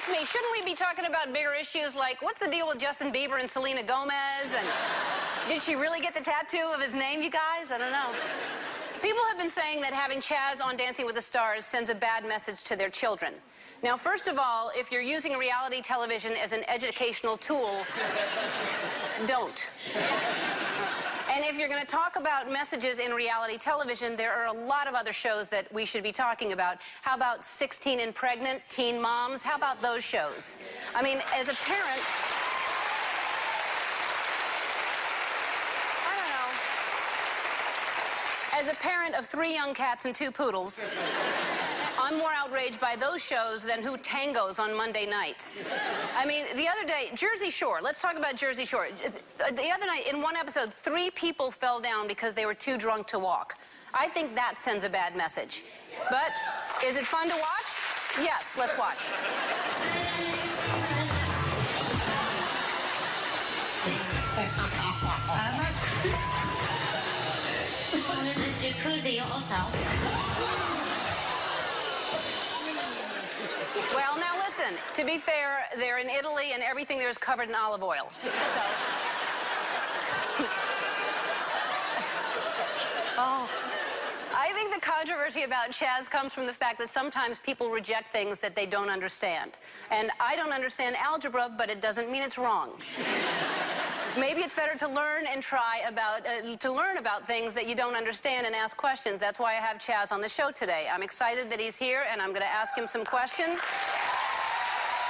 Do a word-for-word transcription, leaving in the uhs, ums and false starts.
ask me, shouldn't we be talking about bigger issues like what's the deal with Justin Bieber and Selena Gomez? And did she really get the tattoo of his name, you guys? I don't know. People have been saying that having Chaz on Dancing with the Stars sends a bad message to their children. Now, first of all, if you're using reality television as an educational tool, don't. And if you're going to talk about messages in reality television, there are a lot of other shows that we should be talking about. How about sixteen and Pregnant, Teen Moms? How about those shows? I mean, as a parent, I don't know. As a parent of three young cats and two poodles, I'm more outraged by those shows than who tangos on Monday nights. I mean, the other day, Jersey Shore. Let's talk about Jersey Shore. The other night, in one episode, three people fell down because they were too drunk to walk. I think that sends a bad message. But is it fun to watch? Yes, let's watch. I'm in the jacuzzi also. Well, now listen, to be fair, they're in Italy and everything there is covered in olive oil. So. Oh. I think the controversy about Chaz comes from the fact that sometimes people reject things that they don't understand. And I don't understand algebra, but it doesn't mean it's wrong. Maybe it's better to learn and try about, uh, to learn about things that you don't understand and ask questions. That's why I have Chaz on the show today. I'm excited that he's here, and I'm going to ask him some questions.